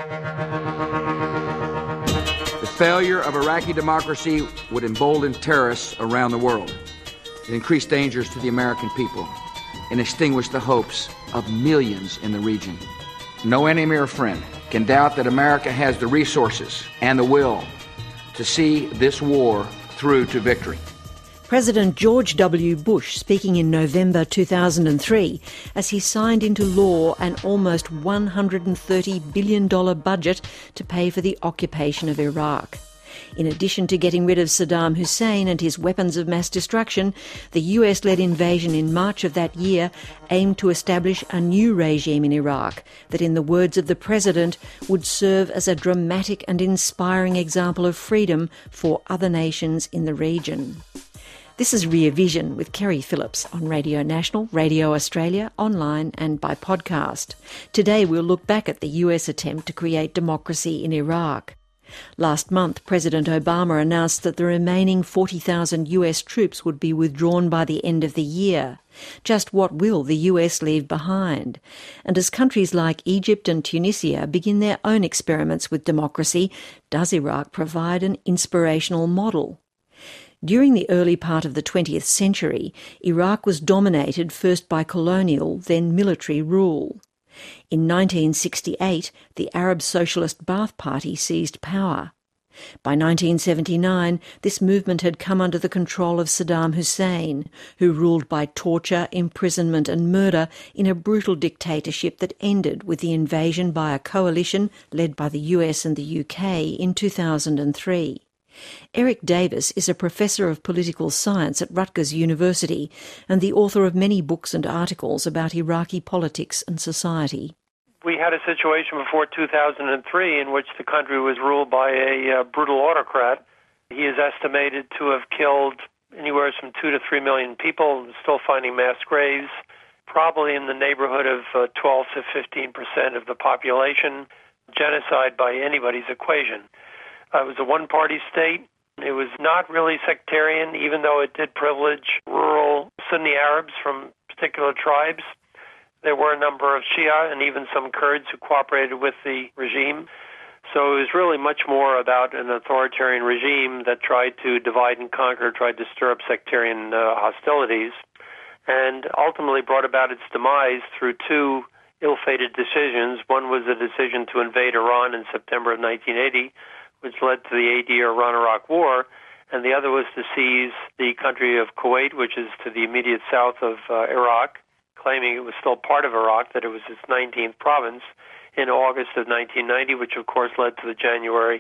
The failure of Iraqi democracy would embolden terrorists around the world, increase dangers to the American people, and extinguish the hopes of millions in the region. No enemy or friend can doubt that America has the resources and the will to see this war through to victory. President George W. Bush speaking in November 2003 as he signed into law an almost $130 billion budget to pay for the occupation of Iraq. In addition to getting rid of Saddam Hussein and his weapons of mass destruction, the US-led invasion in March of that year aimed to establish a new regime in Iraq that, in the words of the president, would serve as a dramatic and inspiring example of freedom for other nations in the region. This is Rear Vision with Kerry Phillips on Radio National, Radio Australia, online and by podcast. Today we'll look back at the US attempt to create democracy in Iraq. Last month, President Obama announced that the remaining 40,000 US troops would be withdrawn by the end of the year. Just what will the US leave behind? And as countries like Egypt and Tunisia begin their own experiments with democracy, does Iraq provide an inspirational model? During the early part of the 20th century, Iraq was dominated first by colonial, then military rule. In 1968, the Arab Socialist Ba'ath Party seized power. By 1979, this movement had come under the control of Saddam Hussein, who ruled by torture, imprisonment and murder in a brutal dictatorship that ended with the invasion by a coalition led by the US and the UK in 2003. Eric Davis is a professor of political science at Rutgers University and the author of many books and articles about Iraqi politics and society. We had a situation before 2003 in which the country was ruled by a brutal autocrat. He is estimated to have killed anywhere from 2 to 3 million people, still finding mass graves, probably in the neighborhood of 12 to 15% of the population, genocide by anybody's equation. It was a one-party state. It was not really sectarian, even though it did privilege rural Sunni Arabs from particular tribes. There were a number of Shia and even some Kurds who cooperated with the regime. So it was really much more about an authoritarian regime that tried to divide and conquer, tried to stir up sectarian hostilities, and ultimately brought about its demise through two ill-fated decisions. One was a decision to invade Iran in September of 1980, which led to the 8-year Iran-Iraq War, and the other was to seize the country of Kuwait, which is to the immediate south of Iraq, claiming it was still part of Iraq, that it was its 19th province, in August of 1990, which of course led to the January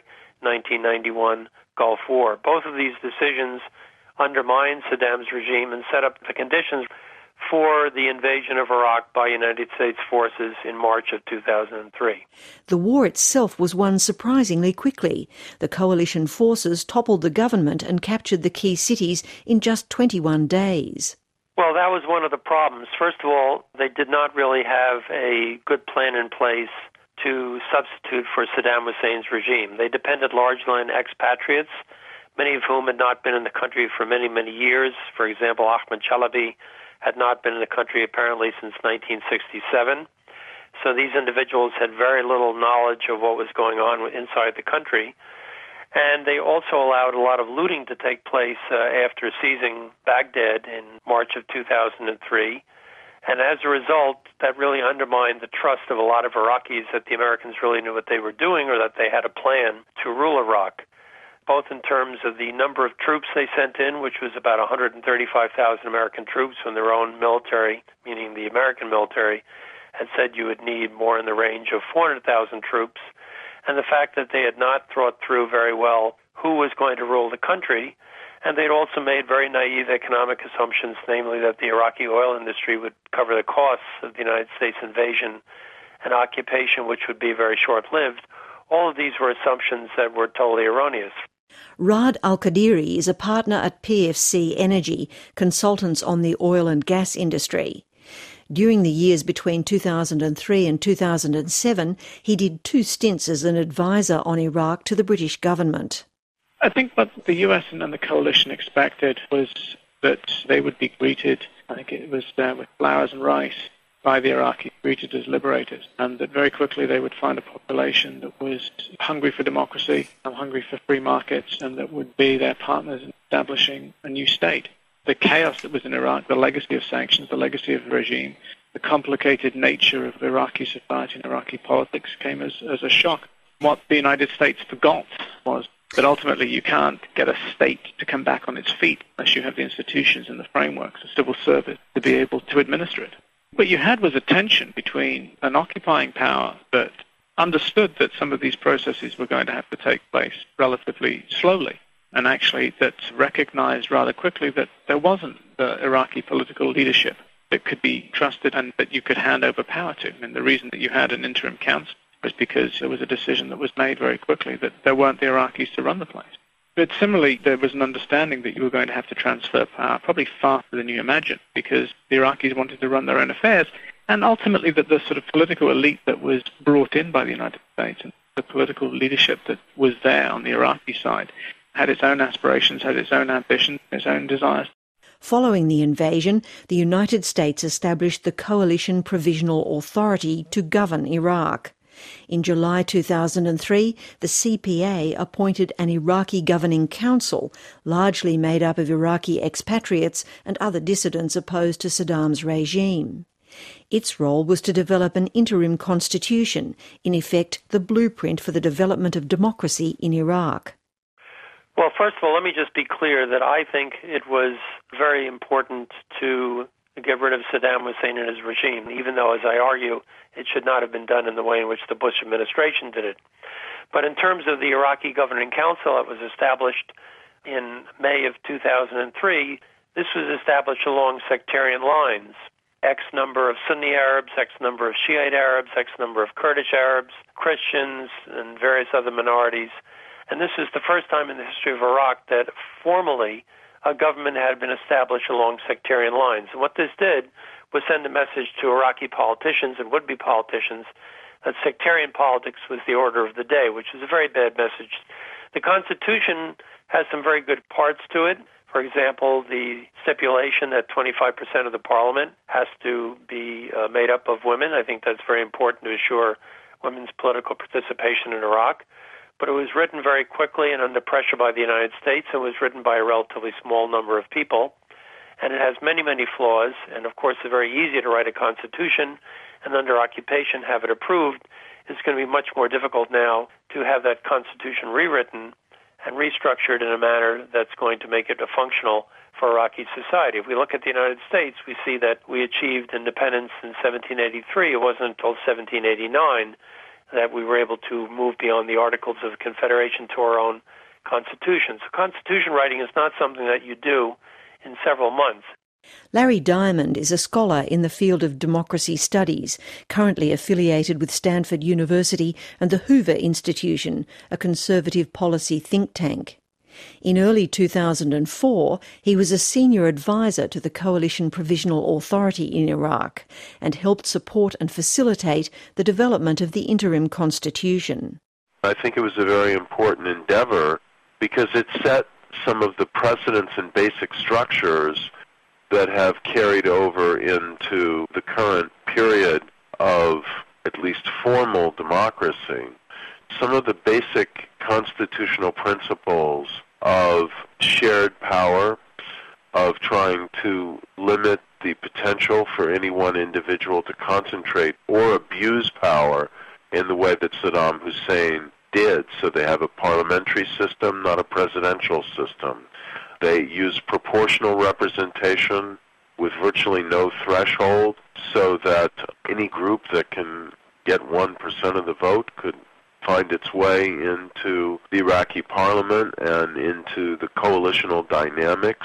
1991 Gulf War. Both of these decisions undermined Saddam's regime and set up the conditions for the invasion of Iraq by United States forces in March of 2003. The war itself was won surprisingly quickly. The coalition forces toppled the government and captured the key cities in just 21 days. Well, that was one of the problems. First of all, they did not really have a good plan in place to substitute for Saddam Hussein's regime. They depended largely on expatriates, many of whom had not been in the country for many, many years. For example, Ahmed Chalabi had not been in the country apparently since 1967. So these individuals had very little knowledge of what was going on inside the country. And they also allowed a lot of looting to take place after seizing Baghdad in March of 2003. And as a result, that really undermined the trust of a lot of Iraqis that the Americans really knew what they were doing or that they had a plan to rule Iraq, both in terms of the number of troops they sent in, which was about 135,000 American troops when their own military, meaning the American military, had said you would need more in the range of 400,000 troops, and the fact that they had not thought through very well who was going to rule the country, and they'd also made very naive economic assumptions, namely that the Iraqi oil industry would cover the costs of the United States invasion and occupation, which would be very short-lived. All of these were assumptions that were totally erroneous. Raad Al-Qadiri is a partner at PFC Energy, consultants on the oil and gas industry. During the years between 2003 and 2007, he did 2 stints as an advisor on Iraq to the British government. I think what the US and the coalition expected was that they would be greeted, I think it was with flowers and rice, by the Iraqis, treated as liberators, and that very quickly they would find a population that was hungry for democracy, hungry for free markets, and that would be their partners in establishing a new state. The chaos that was in Iraq, the legacy of sanctions, the legacy of the regime, the complicated nature of Iraqi society and Iraqi politics came as a shock. What the United States forgot was that ultimately you can't get a state to come back on its feet unless you have the institutions and the frameworks, the civil service, to be able to administer it. What you had was a tension between an occupying power that understood that some of these processes were going to have to take place relatively slowly, and actually that recognized rather quickly that there wasn't the Iraqi political leadership that could be trusted and that you could hand over power to. And the reason that you had an interim council was because there was a decision that was made very quickly that there weren't the Iraqis to run the place. But similarly, there was an understanding that you were going to have to transfer power probably faster than you imagined, because the Iraqis wanted to run their own affairs, and ultimately that the sort of political elite that was brought in by the United States and the political leadership that was there on the Iraqi side had its own aspirations, had its own ambitions, its own desires. Following the invasion, the United States established the Coalition Provisional Authority to govern Iraq. In July 2003, the CPA appointed an Iraqi governing council, largely made up of Iraqi expatriates and other dissidents opposed to Saddam's regime. Its role was to develop an interim constitution, in effect the blueprint for the development of democracy in Iraq. Well, first of all, let me just be clear that I think it was very important to get rid of Saddam Hussein and his regime, even though, as I argue, it should not have been done in the way in which the Bush administration did it. But in terms of the Iraqi Governing Council that was established in May of 2003, this was established along sectarian lines. X number of Sunni Arabs, X number of Shiite Arabs, X number of Kurdish Arabs, Christians, and various other minorities. And this is the first time in the history of Iraq that formally a government had been established along sectarian lines. And what this did was send a message to Iraqi politicians and would-be politicians that sectarian politics was the order of the day, which is a very bad message. The Constitution has some very good parts to it. For example, the stipulation that 25% of the parliament has to be made up of women. I think that's very important to assure women's political participation in Iraq. But it was written very quickly and under pressure by the United States. It was written by a relatively small number of people. And it has many, many flaws. And, of course, it's very easy to write a constitution and under occupation have it approved. It's going to be much more difficult now to have that constitution rewritten and restructured in a manner that's going to make it functional for Iraqi society. If we look at the United States, we see that we achieved independence in 1783. It wasn't until 1789 that we were able to move beyond the Articles of Confederation to our own constitution. So constitution writing is not something that you do in several months. Larry Diamond is a scholar in the field of democracy studies, currently affiliated with Stanford University and the Hoover Institution, a conservative policy think tank. In early 2004, he was a senior advisor to the Coalition Provisional Authority in Iraq and helped support and facilitate the development of the interim constitution. I think it was a very important endeavor because it set some of the precedents and basic structures that have carried over into the current period of at least formal democracy. Some of the basic constitutional principles of shared power, of trying to limit the potential for any one individual to concentrate or abuse power in the way that Saddam Hussein did. So they have a parliamentary system, not a presidential system. They use proportional representation with virtually no threshold so that any group that can get 1% of the vote could find its way into the Iraqi parliament and into the coalitional dynamics.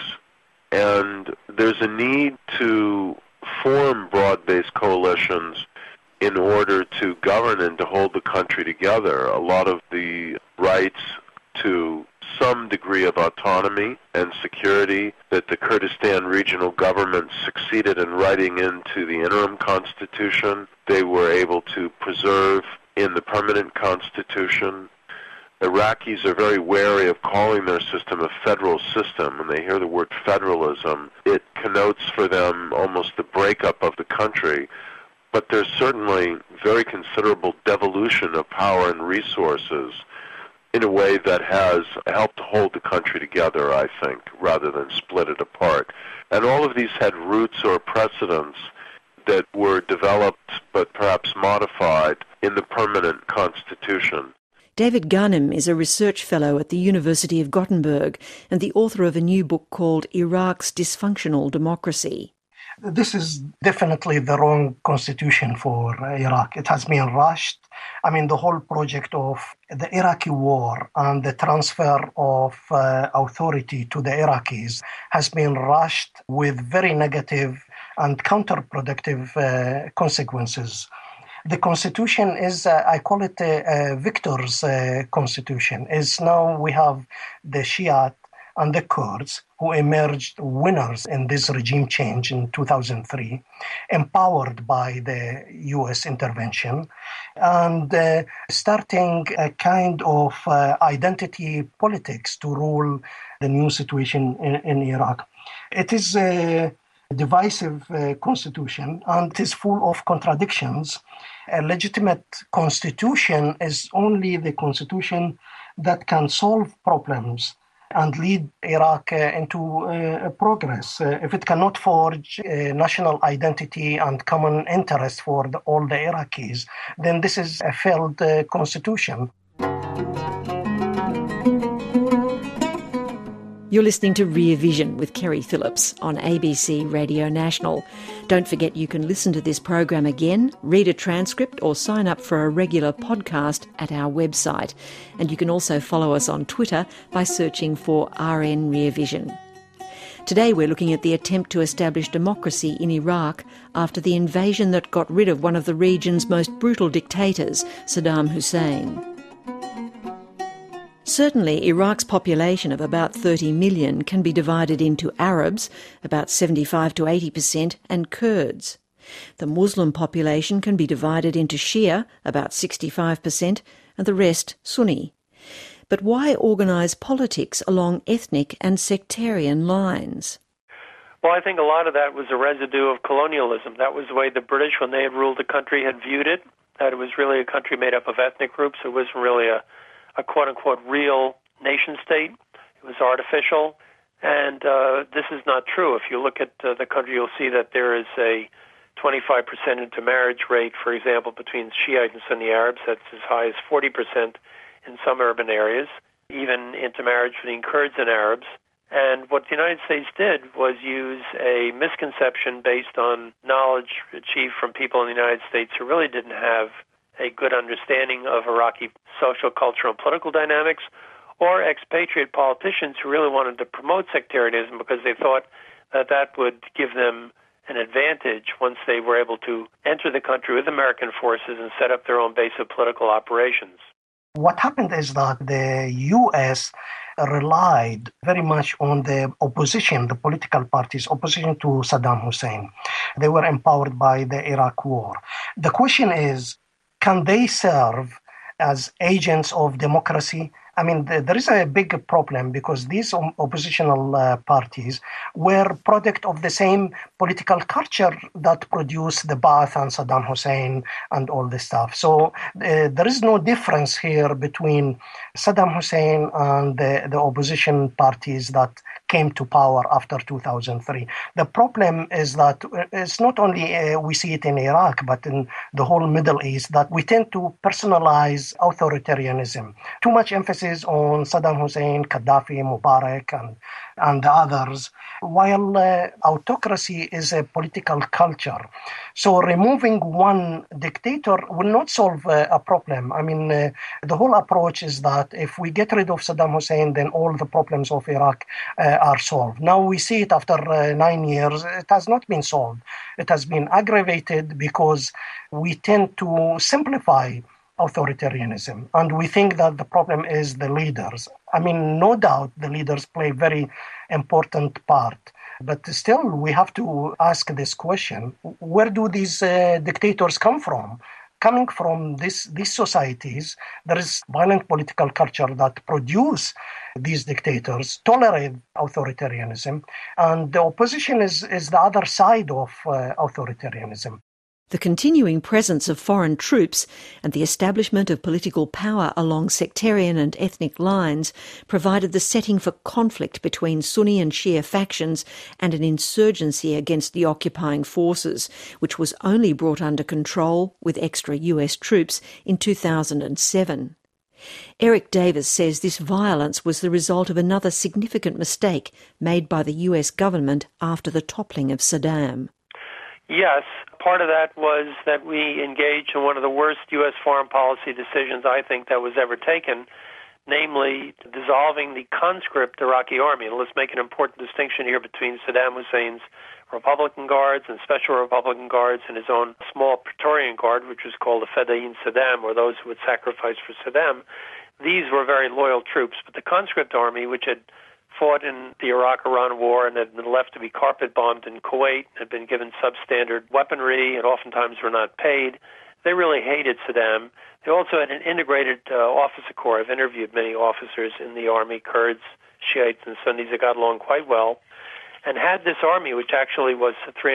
And there's a need to form broad-based coalitions in order to govern and to hold the country together. A lot of the rights to some degree of autonomy and security that the Kurdistan regional government succeeded in writing into the interim constitution, they were able to preserve in the permanent constitution. Iraqis are very wary of calling their system a federal system. When they hear the word federalism, it connotes for them almost the breakup of the country. but there's certainly very considerable devolution of power and resources in a way that has helped hold the country together, I think, rather than split it apart. And all of these had roots or precedents that were developed but perhaps modified in the permanent constitution. David Ghanem is a research fellow at the University of Gothenburg and the author of a new book called Iraq's Dysfunctional Democracy. This is definitely the wrong constitution for Iraq. It has been rushed. I mean, the whole project of the Iraqi war and the transfer of authority to the Iraqis has been rushed with very negative and counterproductive consequences. The constitution is, I call it a victor's constitution. Is now we have the Shiite and the Kurds who emerged winners in this regime change in 2003, empowered by the U.S. intervention, and starting a kind of identity politics to rule the new situation in Iraq. It is a divisive constitution, and it is full of contradictions. A legitimate constitution is only the constitution that can solve problems and lead Iraq into progress. If it cannot forge a national identity and common interest for all the Iraqis, then this is a failed constitution. You're listening to Rear Vision with Kerry Phillips on ABC Radio National. Don't forget you can listen to this program again, read a transcript or sign up for a regular podcast at our website. And you can also follow us on Twitter by searching for RN Rear Vision. Today we're looking at the attempt to establish democracy in Iraq after the invasion that got rid of one of the region's most brutal dictators, Saddam Hussein. Certainly, Iraq's population of about 30 million can be divided into Arabs, about 75 to 80%, and Kurds. The Muslim population can be divided into Shia, about 65%, and the rest Sunni. But why organise politics along ethnic and sectarian lines? Well, I think a lot of that was a residue of colonialism. That was the way the British, when they had ruled the country, had viewed it, that it was really a country made up of ethnic groups. It wasn't really a quote-unquote real nation-state. It was artificial, and this is not true. If you look at the country, you'll see that there is a 25% intermarriage rate, for example, between Shiite and Sunni Arabs. That's as high as 40% in some urban areas, even intermarriage between Kurds and Arabs. And what the United States did was use a misconception based on knowledge achieved from people in the United States who really didn't have a good understanding of Iraqi social, cultural, and political dynamics, or expatriate politicians who really wanted to promote sectarianism because they thought that that would give them an advantage once they were able to enter the country with American forces and set up their own base of political operations. What happened is that the U.S. relied very much on the opposition, the political parties' opposition to Saddam Hussein. They were empowered by the Iraq War. The question is, can they serve as agents of democracy? I mean, there is a big problem because these oppositional parties were product of the same political culture that produced the Ba'ath and Saddam Hussein and all this stuff. So there is no difference here between Saddam Hussein and the opposition parties that came to power after 2003. The problem is that it's not only we see it in Iraq, but in the whole Middle East, that we tend to personalize authoritarianism. Too much emphasis on Saddam Hussein, Gaddafi, Mubarak, and the others, while autocracy is a political culture. So removing one dictator will not solve a problem. I mean, the whole approach is that if we get rid of Saddam Hussein, then all the problems of Iraq are solved. Now we see it after 9 years, it has not been solved. It has been aggravated because we tend to simplify authoritarianism, and we think that the problem is the leaders. I mean, no doubt the leaders play a very important part, but still we have to ask this question: where do these dictators come from? Coming from these societies, there is violent political culture that produce these dictators, tolerate authoritarianism, and the opposition is the other side of authoritarianism. The continuing presence of foreign troops and the establishment of political power along sectarian and ethnic lines provided the setting for conflict between Sunni and Shia factions and an insurgency against the occupying forces, which was only brought under control with extra US troops in 2007. Eric Davis says this violence was the result of another significant mistake made by the US government after the toppling of Saddam. Yes, part of that was that we engaged in one of the worst U.S. foreign policy decisions I think that was ever taken, namely dissolving the conscript Iraqi army. And let's make an important distinction here between Saddam Hussein's Republican Guards and Special Republican Guards and his own small Praetorian Guard, which was called the Fedayeen Saddam, or those who would sacrifice for Saddam. These were very loyal troops, but the conscript army, which had fought in the Iraq-Iran war and had been left to be carpet-bombed in Kuwait, had been given substandard weaponry and oftentimes were not paid. They really hated Saddam. They also had an integrated officer corps. I've interviewed many officers in the army, Kurds, Shiites, and Sunnis that got along quite well. And had this army, which actually was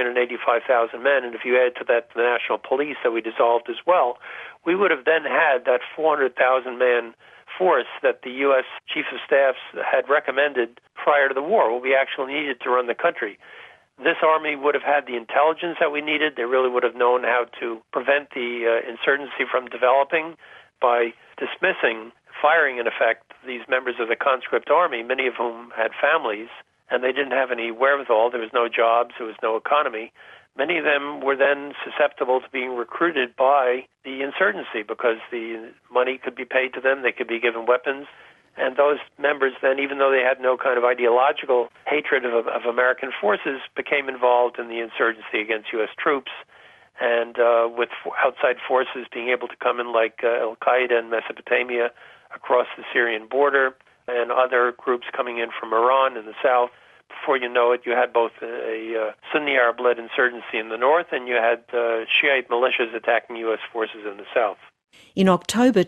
385,000 men, and if you add to that the National Police that we dissolved as well, we would have then had that 400,000-man force that the U.S. Chief of Staff had recommended prior to the war, what we actually needed to run the country. This army would have had the intelligence that we needed. They really would have known how to prevent the insurgency from developing by dismissing, firing in effect, these members of the conscript army, many of whom had families, and they didn't have any wherewithal. There was no jobs, there was no economy. Many of them were then susceptible to being recruited by the insurgency because the money could be paid to them, they could be given weapons, and those members then, even though they had no kind of ideological hatred of American forces, became involved in the insurgency against U.S. troops, and with outside forces being able to come in like Al-Qaeda in Mesopotamia across the Syrian border, and other groups coming in from Iran in the south. Before you know it, you had both a Sunni Arab-led insurgency in the north and you had Shiite militias attacking U.S. forces in the south. In October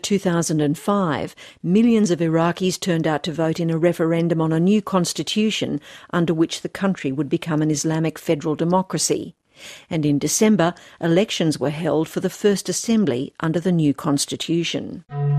2005, millions of Iraqis turned out to vote in a referendum on a new constitution under which the country would become an Islamic federal democracy. And in December, elections were held for the first assembly under the new constitution.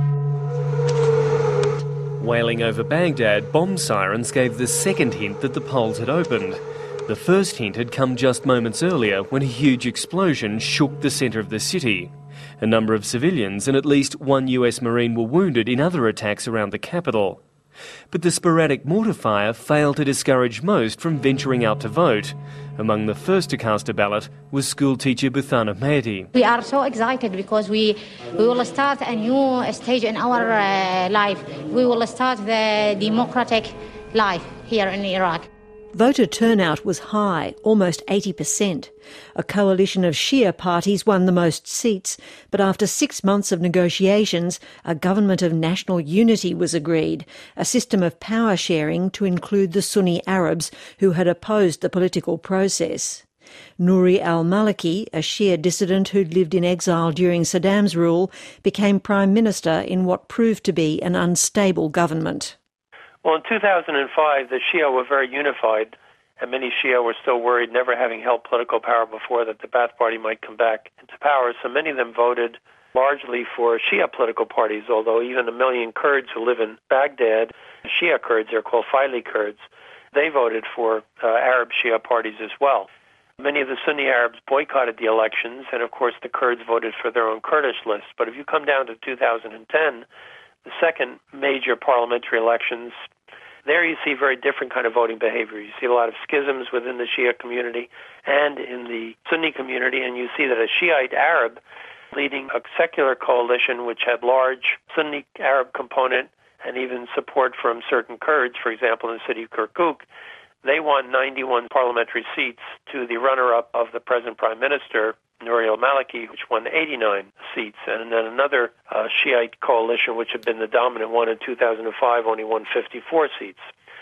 Wailing over Baghdad, bomb sirens gave the second hint that the polls had opened. The first hint had come just moments earlier when a huge explosion shook the centre of the city. A number of civilians and at least one US Marine were wounded in other attacks around the capital. But the sporadic mortar fire failed to discourage most from venturing out to vote. Among the first to cast a ballot was schoolteacher Buthana Mehdi. We are so excited because we will start a new stage in our life. We will start the democratic life here in Iraq. Voter turnout was high, almost 80%. A coalition of Shia parties won the most seats, but after 6 months of negotiations, a government of national unity was agreed, a system of power sharing to include the Sunni Arabs who had opposed the political process. Nouri al-Maliki, a Shia dissident who'd lived in exile during Saddam's rule, became prime minister in what proved to be an unstable government. Well, in 2005, the Shia were very unified, and many Shia were still worried, never having held political power before, that the Ba'ath Party might come back into power. So many of them voted largely for Shia political parties, although even 1 million Kurds who live in Baghdad, Shia Kurds, they're called Faili Kurds, they voted for Arab Shia parties as well. Many of the Sunni Arabs boycotted the elections, and of course the Kurds voted for their own Kurdish list. But if you come down to 2010, the second major parliamentary elections, there you see very different kind of voting behavior. You see a lot of schisms within the Shia community and in the Sunni community, and you see that a Shiite Arab leading a secular coalition which had large Sunni Arab component and even support from certain Kurds, for example, in the city of Kirkuk, they won 91 parliamentary seats to the runner-up of the present prime minister, Nouri al-Maliki, which won 89 seats, and then another Shiite coalition, which had been the dominant one in 2005, only won 54 seats.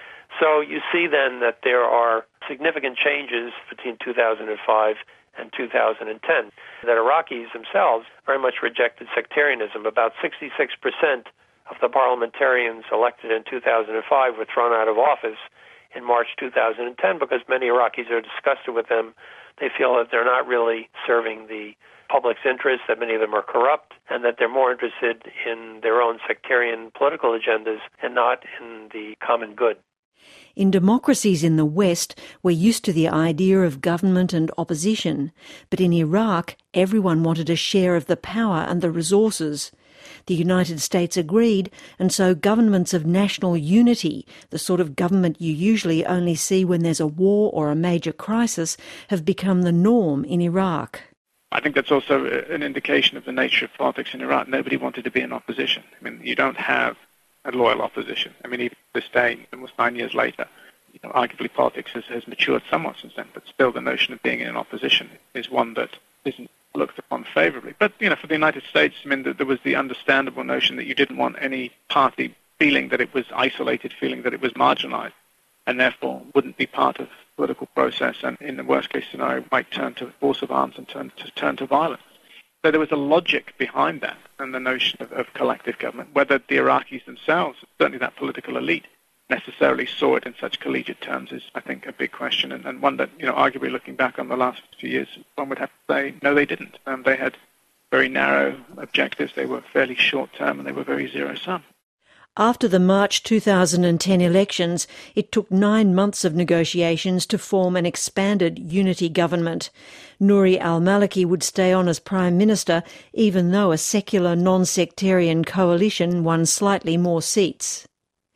So you see then that there are significant changes between 2005 and 2010, that Iraqis themselves very much rejected sectarianism. About 66% of the parliamentarians elected in 2005 were thrown out of office in March 2010 because many Iraqis are disgusted with them They feel that they're not really serving the public's interests, that many of them are corrupt, and that they're more interested in their own sectarian political agendas and not in the common good. In democracies in the West, we're used to the idea of government and opposition, but in Iraq, everyone wanted a share of the power and the resources. The United States agreed, and so governments of national unity, the sort of government you usually only see when there's a war or a major crisis, have become the norm in Iraq. I think that's also an indication of the nature of politics in Iraq. Nobody wanted to be in opposition. I mean, you don't have a loyal opposition. I mean, even to this day, almost 9 years later, arguably politics has matured somewhat since then, but still the notion of being in opposition is one that isn't looked upon favorably. But, for the United States, I mean, there was the understandable notion that you didn't want any party feeling that it was isolated, feeling that it was marginalized, and therefore wouldn't be part of the political process, and in the worst case scenario might turn to force of arms and turn to violence. So there was a logic behind that and the notion of collective government. Whether the Iraqis themselves, certainly that political elite, necessarily saw it in such collegiate terms is, I think, a big question, and one that, arguably looking back on the last few years, one would have to say, no, they didn't. They had very narrow objectives, they were fairly short-term, and they were very zero-sum. After the March 2010 elections, it took 9 months of negotiations to form an expanded unity government. Nouri al-Maliki would stay on as Prime Minister, even though a secular non-sectarian coalition won slightly more seats.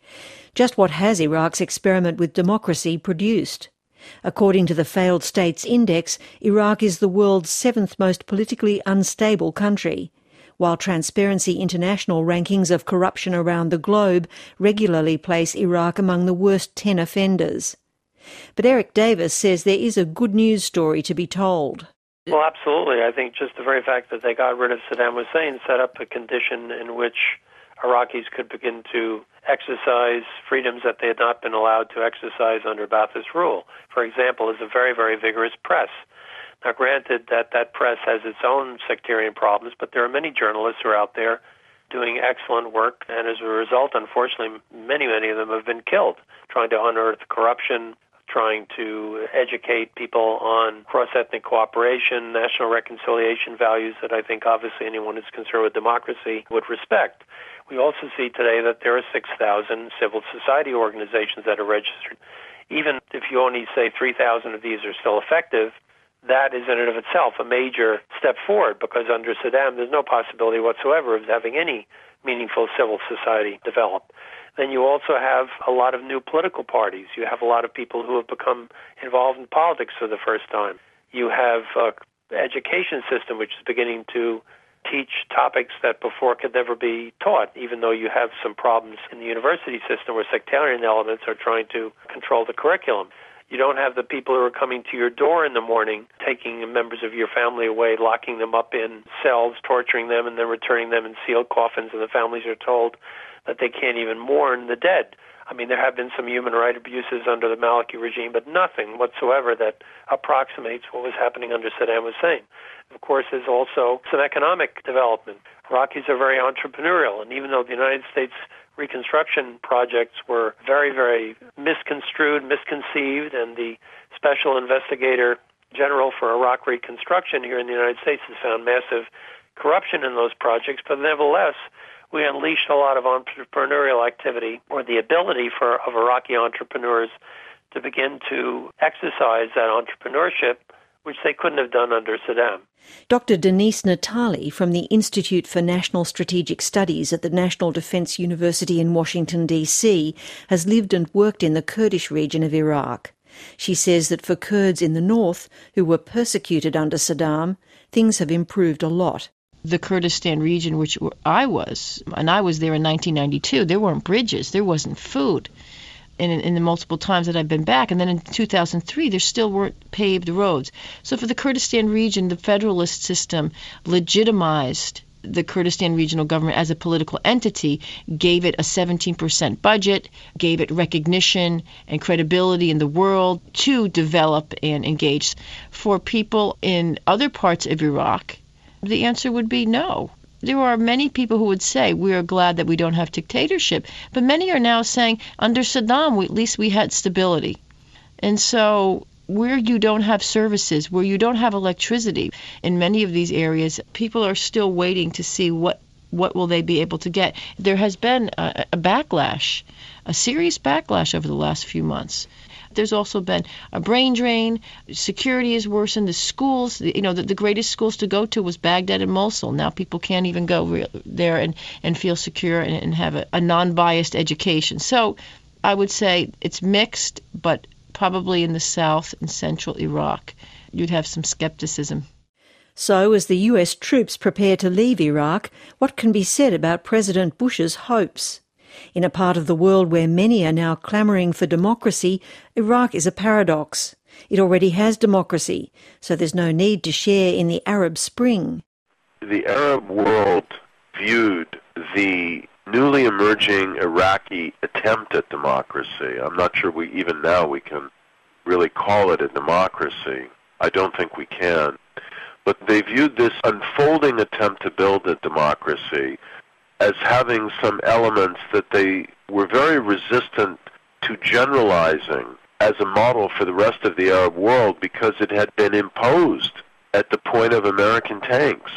Just what has Iraq's experiment with democracy produced? According to the Failed States Index, Iraq is the world's 7th most politically unstable country, while Transparency International rankings of corruption around the globe regularly place Iraq among the worst 10 offenders. But Eric Davis says there is a good news story to be told. Well, absolutely. I think just the very fact that they got rid of Saddam Hussein set up a condition in which Iraqis could begin to exercise freedoms that they had not been allowed to exercise under Ba'athist rule. For example, is a very, very vigorous press. Now, granted that press has its own sectarian problems, but there are many journalists who are out there doing excellent work, and as a result, unfortunately, many of them have been killed, trying to unearth corruption, trying to educate people on cross-ethnic cooperation, national reconciliation values that I think obviously anyone who's concerned with democracy would respect. We also see today that there are 6,000 civil society organizations that are registered. Even if you only say 3,000 of these are still effective, that is in and of itself a major step forward, because under Saddam there's no possibility whatsoever of having any meaningful civil society develop. Then you also have a lot of new political parties. You have a lot of people who have become involved in politics for the first time. You have an education system which is beginning to teach topics that before could never be taught, even though you have some problems in the university system where sectarian elements are trying to control the curriculum. You don't have the people who are coming to your door in the morning, taking members of your family away, locking them up in cells, torturing them, and then returning them in sealed coffins, and the families are told that they can't even mourn the dead. I mean, there have been some human rights abuses under the Maliki regime, but nothing whatsoever that approximates what was happening under Saddam Hussein. Of course, there's also some economic development. Iraqis are very entrepreneurial, and even though the United States reconstruction projects were very, very misconstrued, misconceived, and the Special Investigator General for Iraq Reconstruction here in the United States has found massive corruption in those projects, but nevertheless, we unleashed a lot of entrepreneurial activity, or the ability of Iraqi entrepreneurs to begin to exercise that entrepreneurship, which they couldn't have done under Saddam. Dr. Denise Natali from the Institute for National Strategic Studies at the National Defense University in Washington, D.C., has lived and worked in the Kurdish region of Iraq. She says that for Kurds in the north, who were persecuted under Saddam, things have improved a lot. The Kurdistan region, which I was, and I was there in 1992, there weren't bridges, there wasn't food. In the multiple times that I've been back. And then in 2003, there still weren't paved roads. So for the Kurdistan region, the federalist system legitimized the Kurdistan regional government as a political entity, gave it a 17% budget, gave it recognition and credibility in the world to develop and engage. For people in other parts of Iraq, the answer would be no. There are many people who would say we are glad that we don't have dictatorship, but many are now saying under Saddam at least we had stability. And so where you don't have services, where you don't have electricity, in many of these areas, people are still waiting to see what will they be able to get. There has been a backlash, a serious backlash over the last few months. There's also been a brain drain. Security is worsened. The schools, the greatest schools to go to was Baghdad and Mosul. Now people can't even go there and feel secure and have a non-biased education. So I would say it's mixed, but probably in the south and central Iraq, you'd have some skepticism. So, as the US troops prepare to leave Iraq, what can be said about President Bush's hopes? In a part of the world where many are now clamouring for democracy, Iraq is a paradox. It already has democracy, so there's no need to share in the Arab Spring. The Arab world viewed the newly emerging Iraqi attempt at democracy. I'm not sure even now we can really call it a democracy. I don't think we can. But they viewed this unfolding attempt to build a democracy as having some elements that they were very resistant to generalizing as a model for the rest of the Arab world because it had been imposed at the point of American tanks.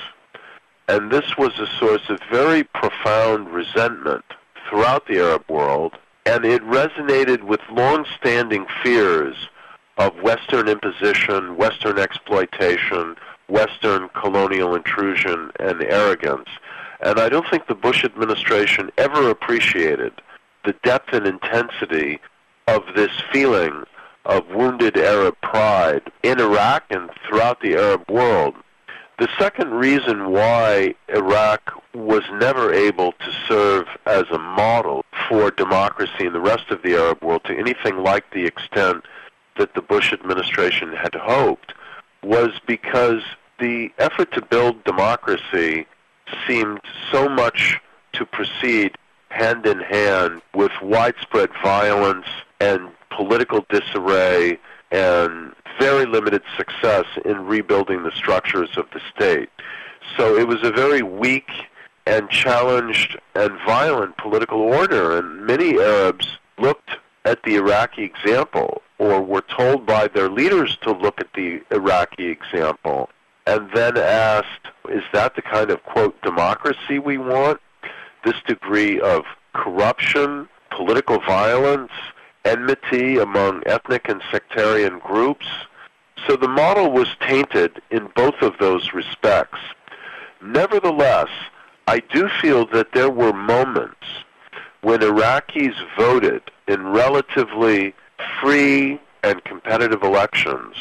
And this was a source of very profound resentment throughout the Arab world, and it resonated with long-standing fears of Western imposition, Western exploitation, Western colonial intrusion and arrogance. And I don't think the Bush administration ever appreciated the depth and intensity of this feeling of wounded Arab pride in Iraq and throughout the Arab world. The second reason why Iraq was never able to serve as a model for democracy in the rest of the Arab world to anything like the extent that the Bush administration had hoped was because the effort to build democracy seemed so much to proceed hand in hand with widespread violence and political disarray and very limited success in rebuilding the structures of the state. So it was a very weak and challenged and violent political order, and many Arabs looked at the Iraqi example, or were told by their leaders to look at the Iraqi example, and then asked, is that the kind of, quote, democracy we want? This degree of corruption, political violence, enmity among ethnic and sectarian groups. So the model was tainted in both of those respects. Nevertheless, I do feel that there were moments when Iraqis voted in relatively free and competitive elections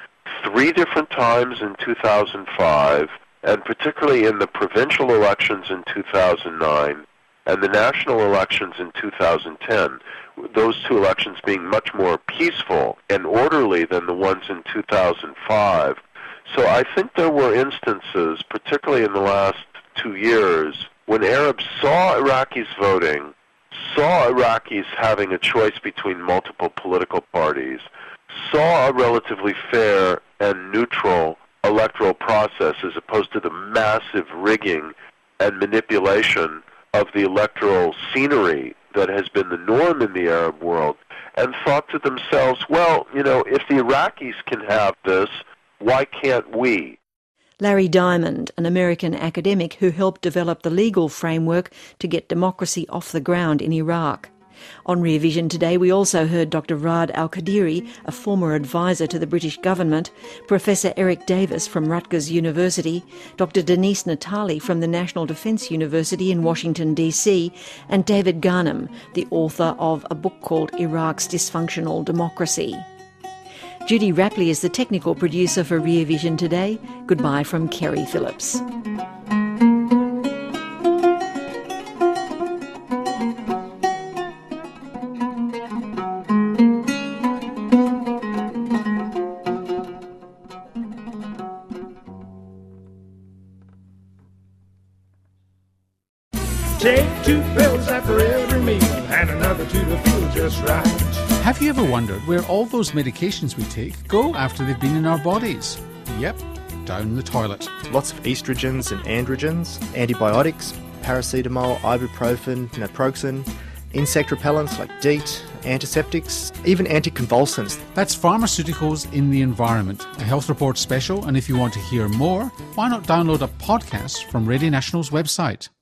3 different times in 2005, and particularly in the provincial elections in 2009 and the national elections in 2010, those 2 elections being much more peaceful and orderly than the ones in 2005. So I think there were instances, particularly in the last 2 years, when Arabs saw Iraqis voting, saw Iraqis having a choice between multiple political parties, saw a relatively fair and neutral electoral process as opposed to the massive rigging and manipulation of the electoral scenery that has been the norm in the Arab world, and thought to themselves, well, if the Iraqis can have this, why can't we? Larry Diamond, an American academic who helped develop the legal framework to get democracy off the ground in Iraq. On Rear Vision today, we also heard Dr. Raad Al-Qadiri, a former advisor to the British government, Professor Eric Davis from Rutgers University, Dr. Denise Natali from the National Defense University in Washington, D.C., and David Ghanem, the author of a book called Iraq's Dysfunctional Democracy. Judy Rapley is the technical producer for Rear Vision today. Goodbye from Kerry Phillips. Take 2 pills after every meal and another 2 to feel just right. Have you ever wondered where all those medications we take go after they've been in our bodies? Yep, down the toilet. Lots of estrogens and androgens, antibiotics, paracetamol, ibuprofen, naproxen, insect repellents like DEET, antiseptics, even anticonvulsants. That's Pharmaceuticals in the Environment, a Health Report special, and if you want to hear more, why not download a podcast from Radio National's website?